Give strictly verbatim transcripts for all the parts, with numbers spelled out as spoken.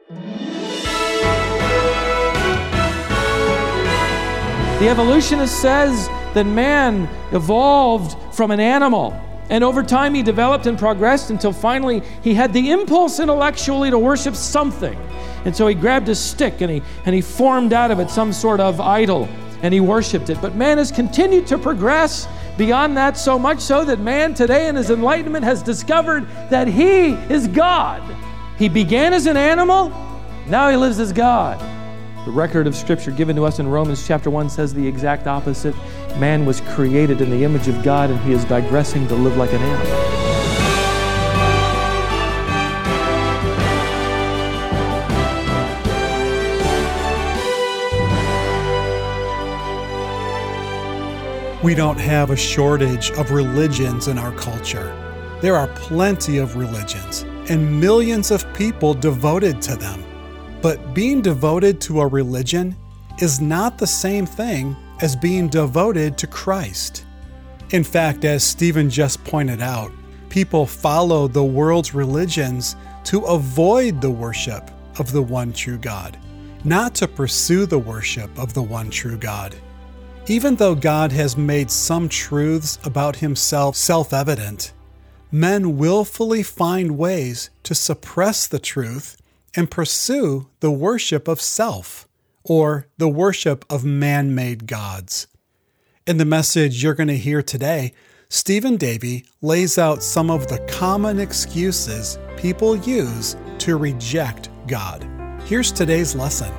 The evolutionist says that man evolved from an animal, and over time he developed and progressed until finally he had the impulse intellectually to worship something. And so he grabbed a stick and he, and he formed out of it some sort of idol, and he worshiped it. But man has continued to progress beyond that, so much so that man today in his enlightenment has discovered that he is God. He began as an animal, now he lives as God. The record of Scripture given to us in Romans chapter one says the exact opposite. Man was created in the image of God, and he is digressing to live like an animal. We don't have a shortage of religions in our culture. There are plenty of religions and millions of people devoted to them. But being devoted to a religion is not the same thing as being devoted to Christ. In fact, as Stephen just pointed out, people follow the world's religions to avoid the worship of the one true God, not to pursue the worship of the one true God. Even though God has made some truths about himself self-evident, men willfully find ways to suppress the truth and pursue the worship of self, or the worship of man-made gods. In the message you're going to hear today, Stephen Davey lays out some of the common excuses people use to reject God. Here's today's lesson.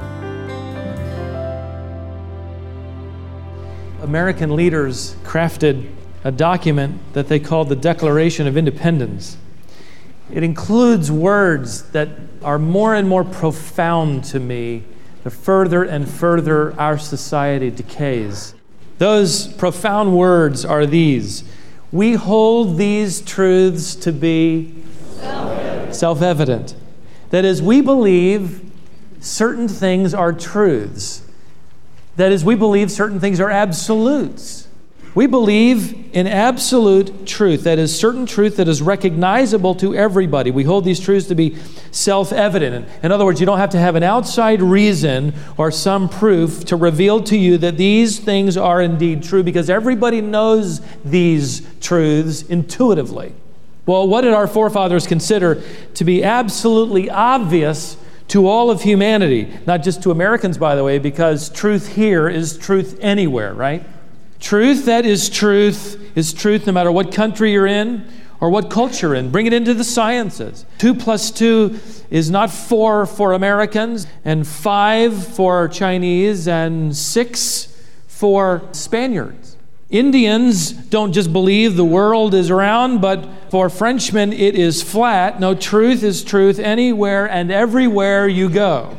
American leaders crafted a document that they called the Declaration of Independence. It includes words that are more and more profound to me the further and further our society decays. Those profound words are these: we hold these truths to be self-evident. self-evident. That is, we believe certain things are truths. That is, we believe certain things are absolutes. We believe in absolute truth, that is, certain truth that is recognizable to everybody. We hold these truths to be self-evident. In other words, you don't have to have an outside reason or some proof to reveal to you that these things are indeed true, because everybody knows these truths intuitively. Well, what did our forefathers consider to be absolutely obvious to all of humanity? Not just to Americans, by the way, because truth here is truth anywhere, right? Truth that is truth is truth no matter what country you're in or what culture you're in. Bring it into the sciences. Two plus two is not four for Americans, and five for Chinese, and six for Spaniards. Indians don't just believe the world is round, but for Frenchmen it is flat. No, truth is truth anywhere and everywhere you go.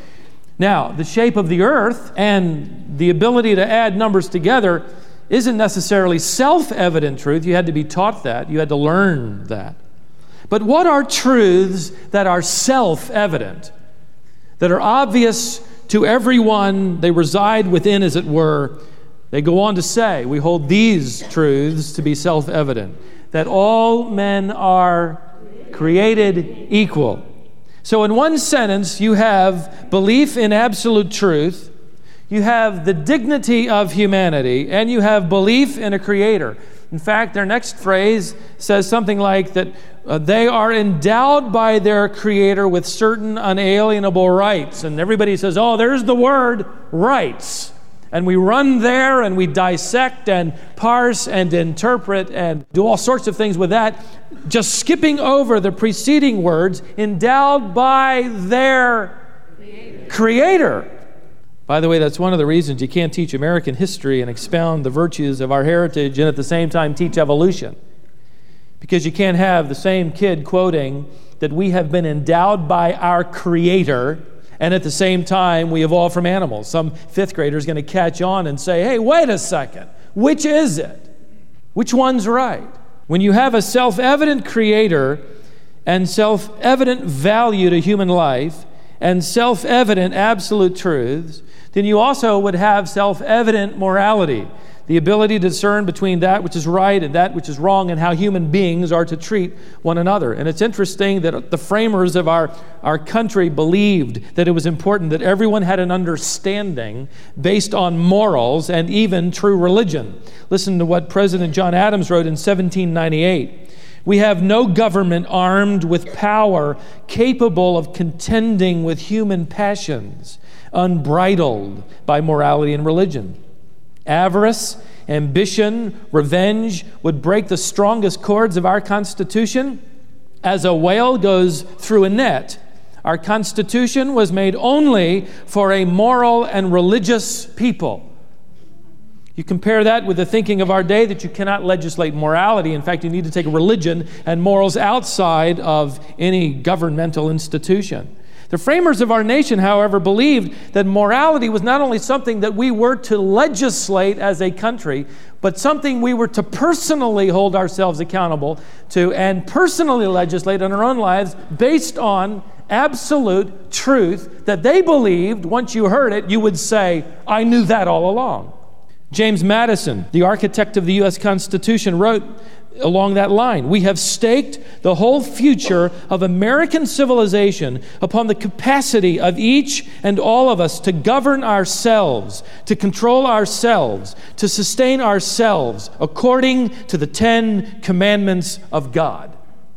Now, the shape of the earth and the ability to add numbers together isn't necessarily self-evident truth. You had to be taught that. You had to learn that. But what are truths that are self-evident, that are obvious to everyone? They reside within, as it were. They go on to say, we hold these truths to be self-evident, that all men are created equal. So in one sentence, you have belief in absolute truth, you have the dignity of humanity, and you have belief in a creator. In fact, their next phrase says something like that uh, they are endowed by their creator with certain unalienable rights. And everybody says, oh, there's the word, rights. And we run there and we dissect and parse and interpret and do all sorts of things with that, just skipping over the preceding words, endowed by their creator. creator. By the way, that's one of the reasons you can't teach American history and expound the virtues of our heritage and at the same time teach evolution. Because you can't have the same kid quoting that we have been endowed by our creator, and at the same time, we evolved from animals. Some fifth grader is going to catch on and say, hey, wait a second. Which is it? Which one's right? When you have a self-evident creator and self-evident value to human life and self-evident absolute truths, then you also would have self-evident morality. the ability to discern between that which is right and that which is wrong, and how human beings are to treat one another. And it's interesting that the framers of our, our country believed that it was important that everyone had an understanding based on morals and even true religion. Listen to what President John Adams wrote in seventeen ninety-eight. "We have no government armed with power capable of contending with human passions, unbridled by morality and religion. Avarice, ambition, revenge would break the strongest cords of our Constitution as a whale goes through a net. Our Constitution was made only for a moral and religious people." You compare that with the thinking of our day that you cannot legislate morality. In fact, you need to take religion and morals outside of any governmental institution. The framers of our nation, however, believed that morality was not only something that we were to legislate as a country, but something we were to personally hold ourselves accountable to and personally legislate in our own lives based on absolute truth that they believed, once you heard it, you would say, "I knew that all along." James Madison, the architect of the U S Constitution, wrote along that line, "We have staked the whole future of American civilization upon the capacity of each and all of us to govern ourselves, to control ourselves, to sustain ourselves according to the Ten Commandments of God."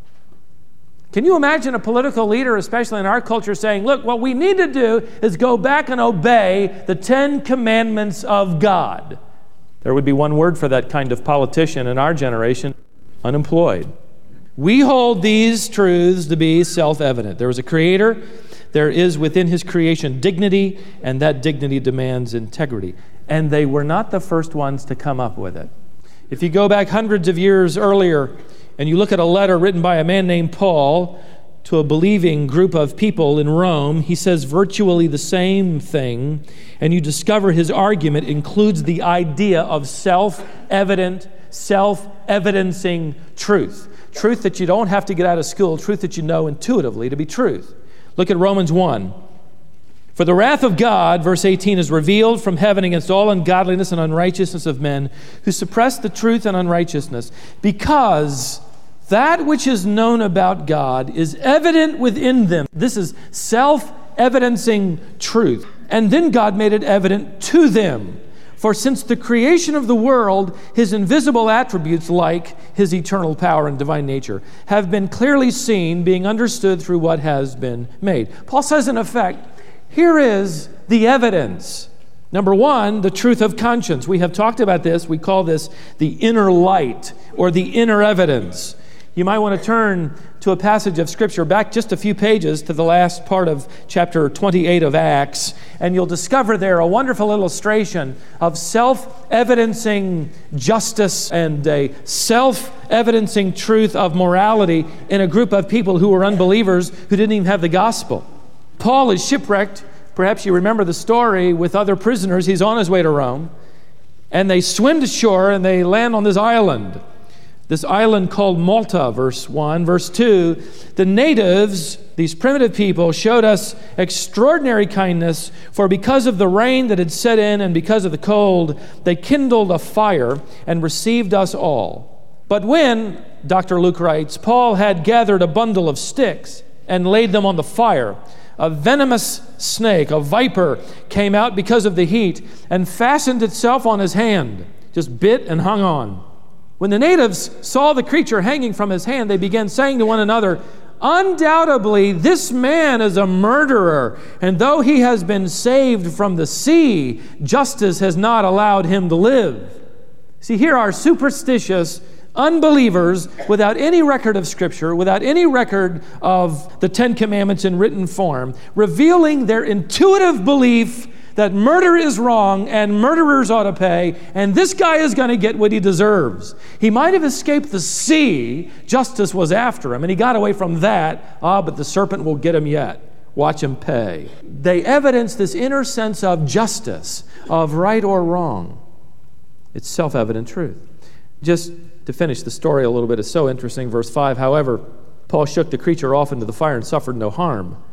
Can you imagine a political leader, especially in our culture, saying, "Look, what we need to do is go back and obey the Ten Commandments of God"? There would be one word for that kind of politician in our generation: unemployed. We hold these truths to be self-evident. There is a Creator. There is within His creation dignity, and that dignity demands integrity. And they were not the first ones to come up with it. If you go back hundreds of years earlier, and you look at a letter written by a man named Paul to a believing group of people in Rome, he says virtually the same thing, and you discover his argument includes the idea of self-evident, self-evidencing truth. Truth that you don't have to get out of school, truth that you know intuitively to be truth. Look at Romans one. "For the wrath of God," verse eighteen, "is revealed from heaven against all ungodliness and unrighteousness of men who suppress the truth and unrighteousness, because that which is known about God is evident within them." This is self-evidencing truth. "And then God made it evident to them. For since the creation of the world, His invisible attributes, like His eternal power and divine nature, have been clearly seen, being understood through what has been made." Paul says, in effect, here is the evidence. Number one, the truth of conscience. We have talked about this. We call this the inner light or the inner evidence. You might want to turn to a passage of Scripture back just a few pages to the last part of chapter twenty-eight of Acts, and you'll discover there a wonderful illustration of self-evidencing justice and a self-evidencing truth of morality in a group of people who were unbelievers who didn't even have the gospel. Paul is shipwrecked. Perhaps you remember the story with other prisoners. He's on his way to Rome, and they swim to shore and they land on this island. This island called Malta, verse one. Verse two, "The natives," these primitive people, "showed us extraordinary kindness, for because of the rain that had set in and because of the cold, they kindled a fire and received us all. But when," Doctor Luke writes, "Paul had gathered a bundle of sticks and laid them on the fire, a venomous snake, a viper, came out because of the heat and fastened itself on his hand," just bit and hung on. "When the natives saw the creature hanging from his hand, they began saying to one another, 'Undoubtedly, this man is a murderer, and though he has been saved from the sea, justice has not allowed him to live.'" See, here are superstitious unbelievers without any record of Scripture, without any record of the Ten Commandments in written form, revealing their intuitive belief that murder is wrong and murderers ought to pay, and this guy is going to get what he deserves. He might have escaped the sea. Justice was after him, and he got away from that. Ah, but the serpent will get him yet. Watch him pay. They evidence this inner sense of justice, of right or wrong. It's self-evident truth. Just to finish the story a little bit, it's so interesting. Verse five, "However, Paul shook the creature off into the fire and suffered no harm.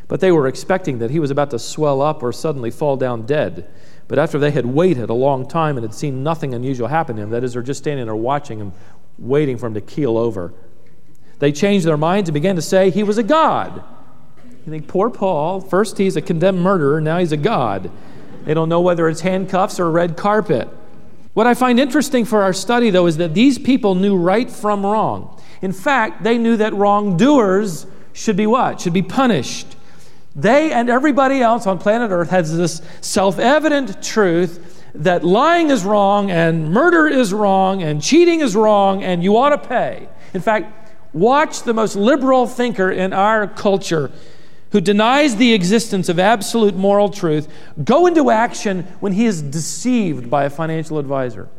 But they were expecting that he was about to swell up or suddenly fall down dead. But after they had waited a long time and had seen nothing unusual happen to him, that is, they're just standing there watching him, waiting for him to keel over, they changed their minds and began to say he was a god. You think, poor Paul, first he's a condemned murderer, now he's a god. They don't know whether it's handcuffs or a red carpet. What I find interesting for our study, though, is that these people knew right from wrong. In fact, they knew that wrongdoers should be what? Should be punished. They and everybody else on planet Earth has this self-evident truth that lying is wrong and murder is wrong and cheating is wrong and you ought to pay. In fact, watch the most liberal thinker in our culture who denies the existence of absolute moral truth go into action when he is deceived by a financial advisor.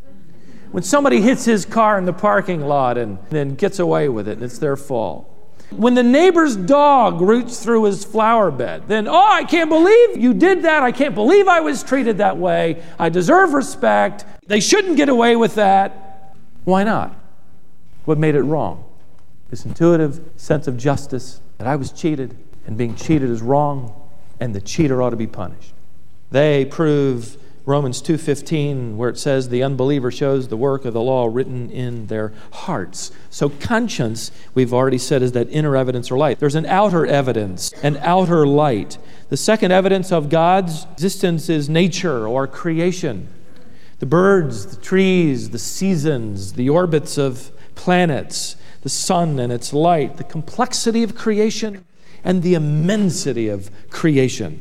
When somebody hits his car in the parking lot and then gets away with it and it's their fault. When the neighbor's dog roots through his flower bed, then, oh, I can't believe you did that. I can't believe I was treated that way. I deserve respect. They shouldn't get away with that. Why not? What made it wrong? This intuitive sense of justice, that I was cheated, and being cheated is wrong, and the cheater ought to be punished. They prove Romans two fifteen, where it says the unbeliever shows the work of the law written in their hearts. So conscience, we've already said, is that inner evidence or light. There's an outer evidence, an outer light. The second evidence of God's existence is nature or creation. The birds, the trees, the seasons, the orbits of planets, the sun and its light, the complexity of creation, and the immensity of creation.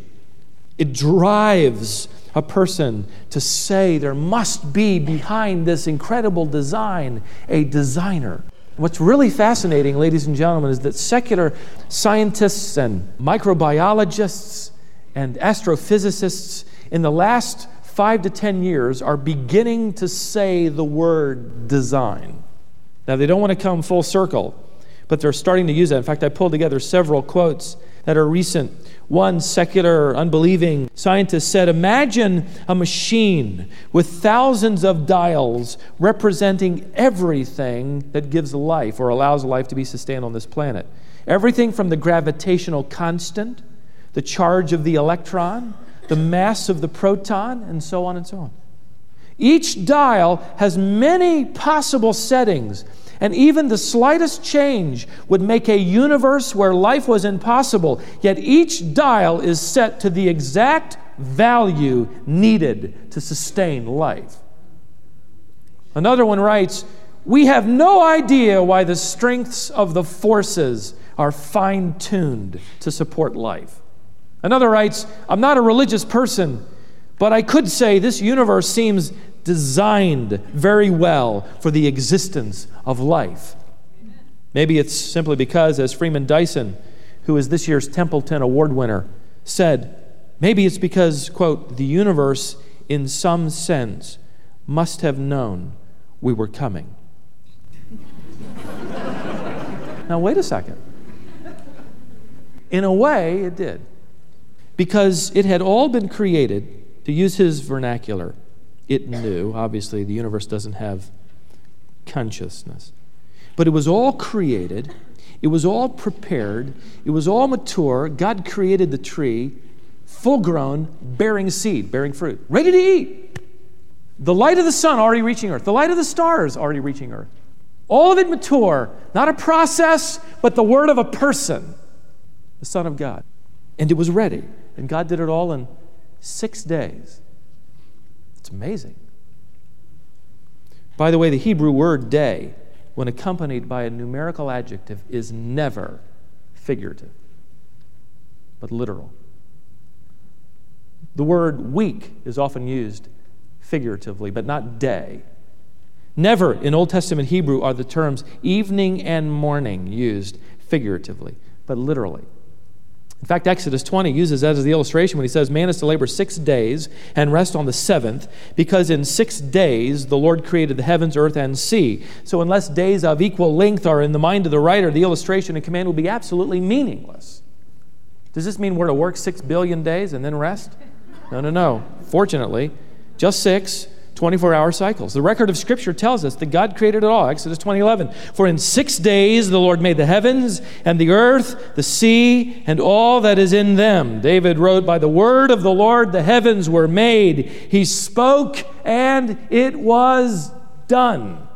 It drives a person to say there must be behind this incredible design a designer. What's really fascinating, ladies and gentlemen, is that secular scientists and microbiologists and astrophysicists in the last five to ten years are beginning to say the word design. Now, they don't want to come full circle, but they're starting to use that. In fact, I pulled together several quotes that are recent. One secular, unbelieving scientist said, imagine a machine with thousands of dials representing everything that gives life or allows life to be sustained on this planet. Everything from the gravitational constant, the charge of the electron, the mass of the proton, and so on and so on. Each dial has many possible settings, and even the slightest change would make a universe where life was impossible, yet each dial is set to the exact value needed to sustain life. Another one writes, we have no idea why the strengths of the forces are fine-tuned to support life. Another writes, I'm not a religious person, but I could say this universe seems designed very well for the existence of life. Maybe it's simply because, as Freeman Dyson, who is this year's Templeton Award winner, said, maybe it's because, quote, the universe in some sense must have known we were coming. Now, wait a second. In a way, it did. Because it had all been created, to use his vernacular, it knew. Obviously, the universe doesn't have consciousness. But it was all created. It was all prepared. It was all mature. God created the tree, full-grown, bearing seed, bearing fruit, ready to eat. The light of the sun already reaching earth. The light of the stars already reaching earth. All of it mature. Not a process, but the word of a person, the Son of God. And it was ready. And God did it all in six days. It's amazing. By the way, the Hebrew word day, when accompanied by a numerical adjective, is never figurative, but literal. The word week is often used figuratively, but not day. Never in Old Testament Hebrew are the terms evening and morning used figuratively, but literally. In fact, Exodus twenty uses that as the illustration when he says, man is to labor six days and rest on the seventh, because in six days the Lord created the heavens, earth, and sea. So unless days of equal length are in the mind of the writer, the illustration and command will be absolutely meaningless. Does this mean we're to work six billion days and then rest? No, no, no. Fortunately, just six, twenty-four hour cycles. The record of Scripture tells us that God created it all. Exodus twenty eleven. For in six days the Lord made the heavens and the earth, the sea, and all that is in them. David wrote, by the word of the Lord the heavens were made. He spoke and it was done.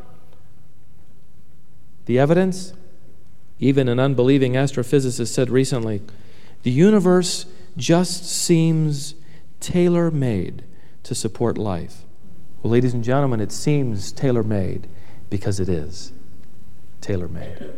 The evidence? Even an unbelieving astrophysicist said recently, the universe just seems tailor-made to support life. Well, ladies and gentlemen, it seems tailor-made because it is tailor-made.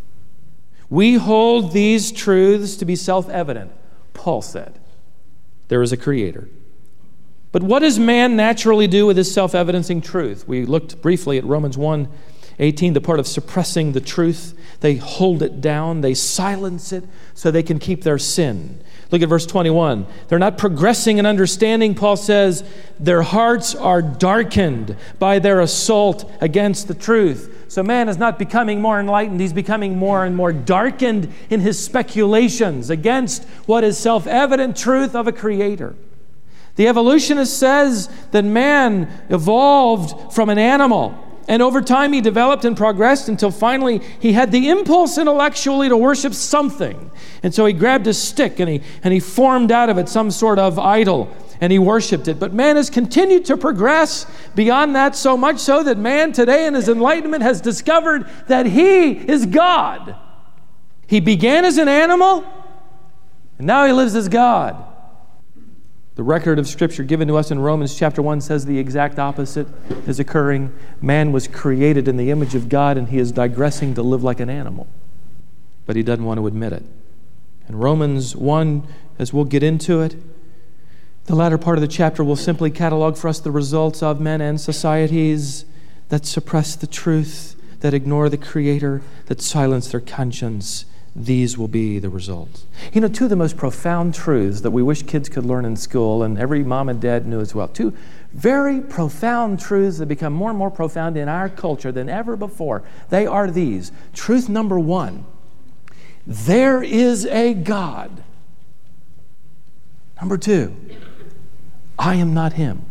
We hold these truths to be self-evident. Paul said, there is a creator. But what does man naturally do with his self-evidencing truth? We looked briefly at Romans one eighteen, the part of suppressing the truth. They hold it down. They silence it so they can keep their sin. Look at verse twenty-one. They're not progressing in understanding. Paul says, their hearts are darkened by their assault against the truth. So man is not becoming more enlightened. He's becoming more and more darkened in his speculations against what is self-evident truth of a creator. The evolutionist says that man evolved from an animal. And over time, he developed and progressed until finally he had the impulse intellectually to worship something. And so he grabbed a stick and he, and he formed out of it some sort of idol and he worshiped it. But man has continued to progress beyond that, so much so that man today in his enlightenment has discovered that he is God. He began as an animal and now he lives as God. The record of Scripture given to us in Romans chapter one says the exact opposite is occurring. Man was created in the image of God, and he is digressing to live like an animal. But he doesn't want to admit it. In Romans one, as we'll get into it, the latter part of the chapter will simply catalog for us the results of men and societies that suppress the truth, that ignore the Creator, that silence their conscience. These will be the results. You know, two of the most profound truths that we wish kids could learn in school, and every mom and dad knew as well, two very profound truths that become more and more profound in our culture than ever before. They are these. Truth number one, there is a God. Number two, I am not him.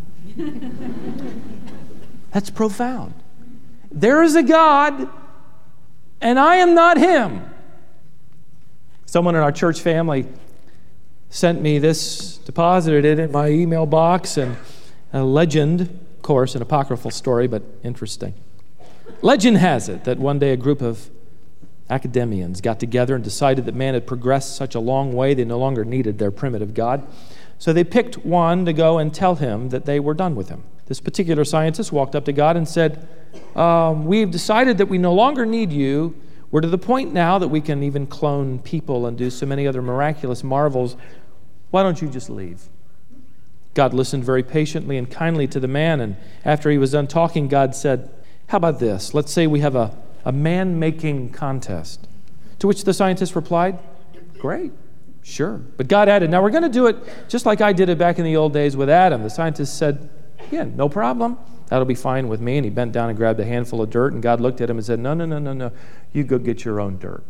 That's profound. There is a God, and I am not him. Someone in our church family sent me this, deposited it in my email box, and a legend, of course, an apocryphal story, but interesting. Legend has it that one day a group of academians got together and decided that man had progressed such a long way they no longer needed their primitive God. So they picked one to go and tell him that they were done with him. This particular scientist walked up to God and said, um, we've decided that we no longer need you. We're to the point now that we can even clone people and do so many other miraculous marvels. Why don't you just leave? God listened very patiently and kindly to the man, and after he was done talking, God said, how about this? Let's say we have a, a man-making contest. To which the scientist replied, great, sure. But God added, now we're going to do it just like I did it back in the old days with Adam. The scientist said, yeah, no problem. That'll be fine with me. And he bent down and grabbed a handful of dirt, and God looked at him and said, no, no, no, no, no. You go get your own dirt.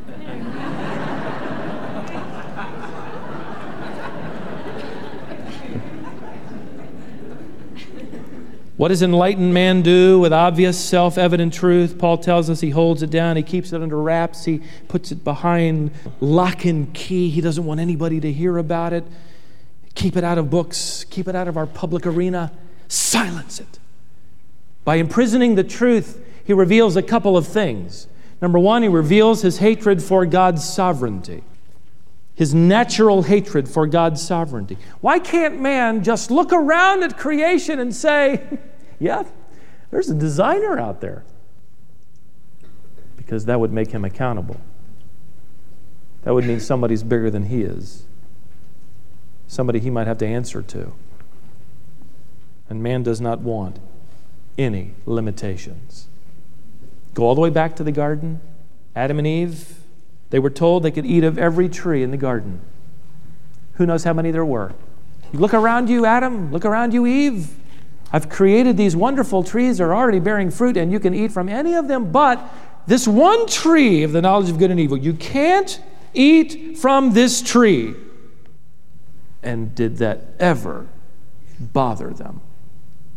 What does enlightened man do with obvious self-evident truth? Paul tells us he holds it down. He keeps it under wraps. He puts it behind lock and key. He doesn't want anybody to hear about it. Keep it out of books. Keep it out of our public arena. Silence it. By imprisoning the truth, he reveals a couple of things. Number one, he reveals his hatred for God's sovereignty. His natural hatred for God's sovereignty. Why can't man just look around at creation and say, yeah, there's a designer out there? Because that would make him accountable. That would mean somebody's bigger than he is. Somebody he might have to answer to. And man does not want any limitations. Go all the way back to the garden. Adam and Eve, they were told they could eat of every tree in the garden. Who knows how many there were? Look around you, Adam. Look around you, Eve. I've created these wonderful trees that are already bearing fruit, and you can eat from any of them, but this one tree of the knowledge of good and evil, you can't eat from this tree. And did that ever bother them?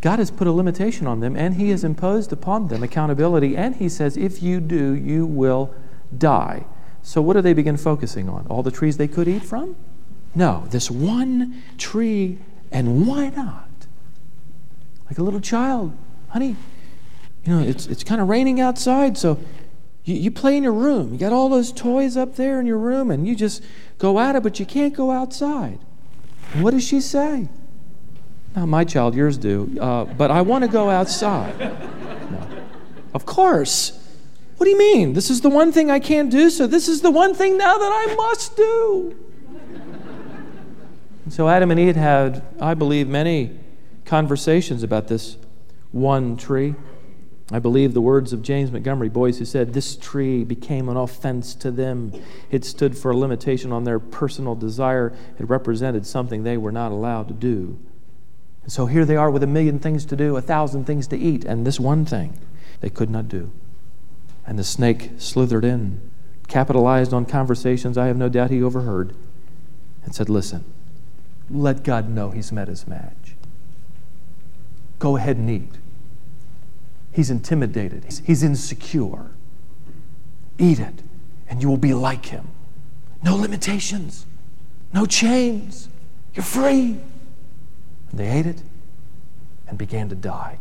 God has put a limitation on them, and He has imposed upon them accountability, and He says, if you do, you will die. So what do they begin focusing on? All the trees they could eat from? No, this one tree, and why not? Like a little child, honey, you know, it's it's kind of raining outside, so you, you play in your room. You got all those toys up there in your room, and you just go at it, but you can't go outside. And what does she say? Not my child, yours do, uh, but I want to go outside. No. Of course. What do you mean? This is the one thing I can't do, so this is the one thing now that I must do. And so Adam and Eve had, I believe, many conversations about this one tree. I believe the words of James Montgomery Boyce, who said, this tree became an offense to them. It stood for a limitation on their personal desire. It represented something they were not allowed to do. And so here they are with a million things to do, a thousand things to eat, and this one thing they could not do. And the snake slithered in, capitalized on conversations I have no doubt he overheard, and said, listen, let God know He's met His match. Go ahead and eat. He's intimidated. He's, he's insecure. Eat it, and you will be like Him. No limitations, no chains. You're free. And they ate it and began to die.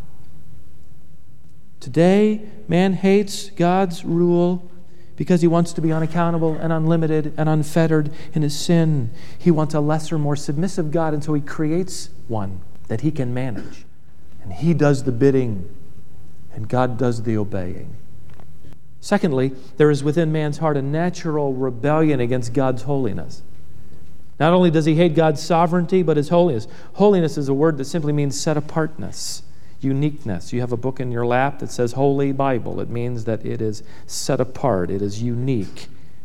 Today, man hates God's rule because he wants to be unaccountable and unlimited and unfettered in his sin. He wants a lesser, more submissive God, and so he creates one that he can manage. And he does the bidding, and God does the obeying. Secondly, there is within man's heart a natural rebellion against God's holiness. Not only does he hate God's sovereignty, but His holiness. Holiness is a word that simply means set apartness, uniqueness. You have a book in your lap that says Holy Bible. It means that it is set apart. It is unique.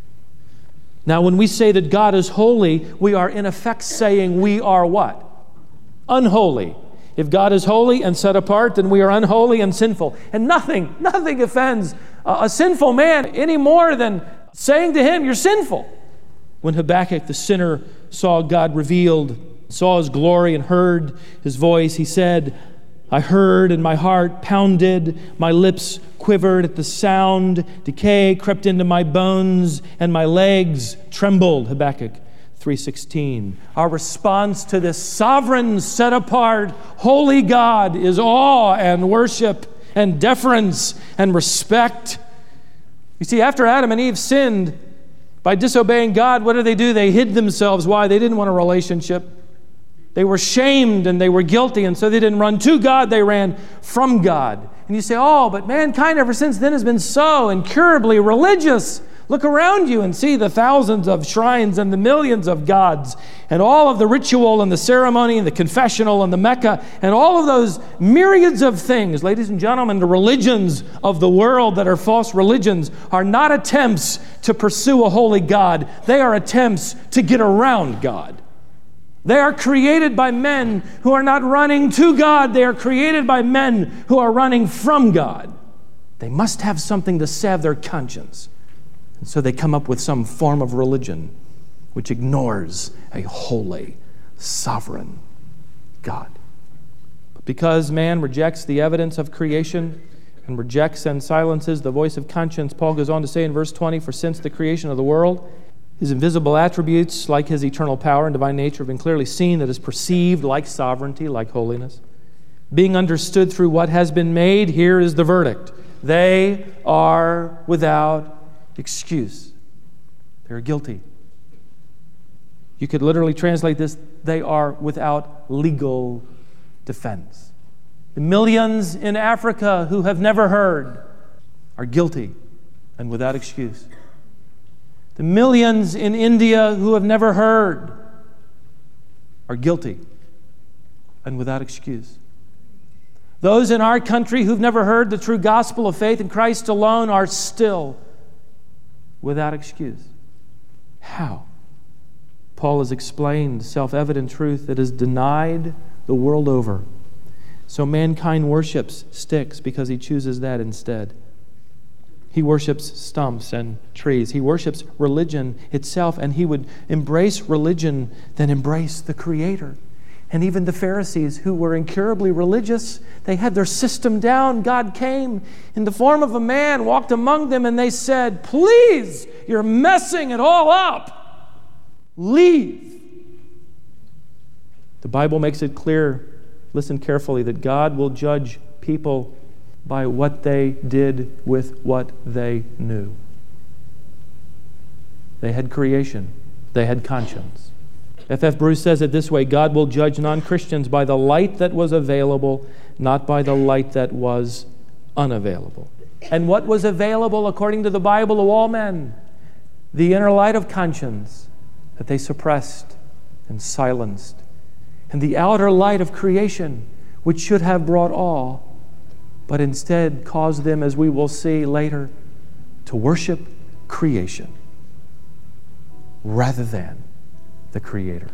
Now, when we say that God is holy, we are in effect saying we are what? Unholy. If God is holy and set apart, then we are unholy and sinful. And nothing, nothing offends a, a sinful man any more than saying to him, you're sinful. When Habakkuk, the sinner, saw God revealed, saw His glory and heard His voice, he said, I heard and my heart pounded, my lips quivered at the sound, decay crept into my bones and my legs trembled. Habakkuk three sixteen. Our response to this sovereign, set apart, holy God is awe and worship and deference and respect. You see, after Adam and Eve sinned, by disobeying God, what did they do? They hid themselves. Why? They didn't want a relationship. They were shamed and they were guilty, and so they didn't run to God, they ran from God. And you say, oh, but mankind ever since then has been so incurably religious. Look around you and see the thousands of shrines and the millions of gods and all of the ritual and the ceremony and the confessional and the Mecca and all of those myriads of things. Ladies and gentlemen, the religions of the world that are false religions are not attempts to pursue a holy God. They are attempts to get around God. They are created by men who are not running to God. They are created by men who are running from God. They must have something to salve their conscience. And so they come up with some form of religion which ignores a holy, sovereign God. But because man rejects the evidence of creation and rejects and silences the voice of conscience, Paul goes on to say in verse twenty, for since the creation of the world, His invisible attributes, like His eternal power and divine nature, have been clearly seen, that is perceived like sovereignty, like holiness. Being understood through what has been made, here is the verdict. They are without excuse. They're guilty. You could literally translate this, they are without legal defense. The millions in Africa who have never heard are guilty and without excuse. The millions in India who have never heard are guilty and without excuse. Those in our country who've never heard the true gospel of faith in Christ alone are still without excuse. How? Paul has explained self-evident truth that is denied the world over. So mankind worships sticks because he chooses that instead. He worships stumps and trees. He worships religion itself, and he would embrace religion than embrace the Creator. And even the Pharisees, who were incurably religious, they had their system down. God came in the form of a man, walked among them, and they said, "Please, you're messing it all up. Leave." The Bible makes it clear, listen carefully, that God will judge people by what they did with what they knew. They had creation. They had conscience. F F Bruce says it this way: God will judge non-Christians by the light that was available, not by the light that was unavailable. And what was available according to the Bible to all men? The inner light of conscience that they suppressed and silenced, and the outer light of creation, which should have brought awe, but instead caused them, as we will see later, to worship creation rather than the Creator.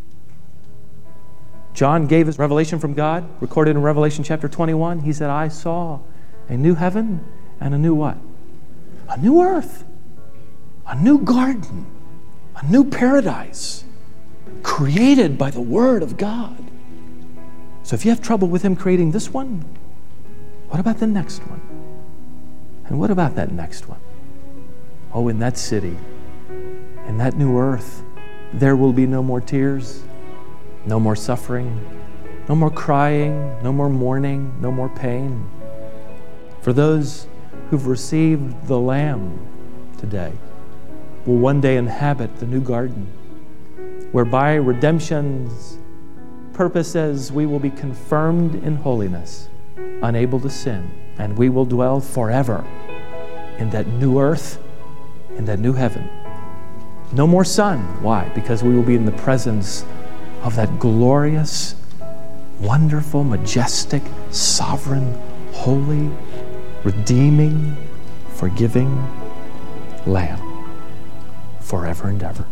John gave us revelation from God, recorded in Revelation chapter twenty-one. He said, "I saw a new heaven and a new what? A new earth, a new garden, a new paradise, created by the Word of God." So if you have trouble with Him creating this one, what about the next one? And what about that next one? Oh, in that city, in that new earth, there will be no more tears, no more suffering, no more crying, no more mourning, no more pain. For those who've received the Lamb today will one day inhabit the new garden, whereby redemption's purposes we will be confirmed in holiness, unable to sin, and we will dwell forever in that new earth, in that new heaven. No more sun. Why? Because we will be in the presence of that glorious, wonderful, majestic, sovereign, holy, redeeming, forgiving Lamb forever and ever.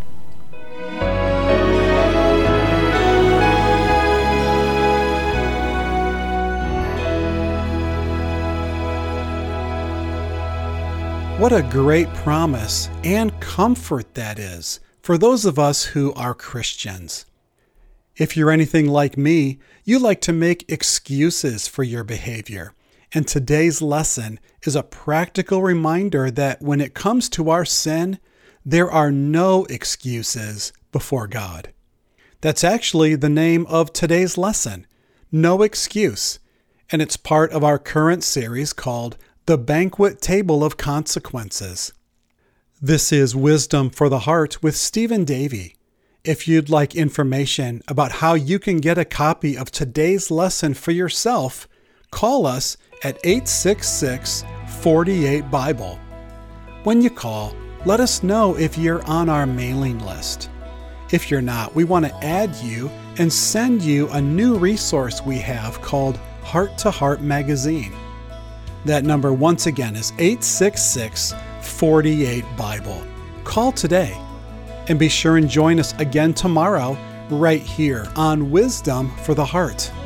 What a great promise and comfort that is for those of us who are Christians. If you're anything like me, you like to make excuses for your behavior. And today's lesson is a practical reminder that when it comes to our sin, there are no excuses before God. That's actually the name of today's lesson, No Excuse. And it's part of our current series called The Banquet Table of Consequences. This is Wisdom for the Heart with Stephen Davey. If you'd like information about how you can get a copy of today's lesson for yourself, call us at eight six six, four eight, Bible. When you call, let us know if you're on our mailing list. If you're not, we want to add you and send you a new resource we have called Heart to Heart Magazine. That number once again is eight six six, four eight, Bible. Call today. And be sure and join us again tomorrow right here on Wisdom for the Heart.